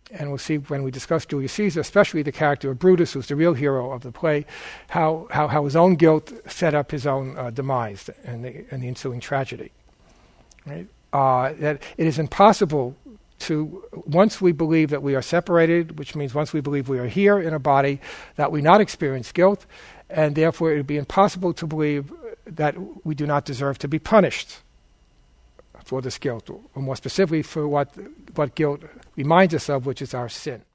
and we'll see when we discuss Julius Caesar, especially the character of Brutus, who's the real hero of the play, how his own guilt set up his own demise and the ensuing tragedy. Right? That it is impossible to, once we believe that we are separated, which means once we believe we are here in a body, that we not experience guilt, and therefore it would be impossible to believe that we do not deserve to be punished for this guilt, or more specifically for what guilt reminds us of, which is our sin.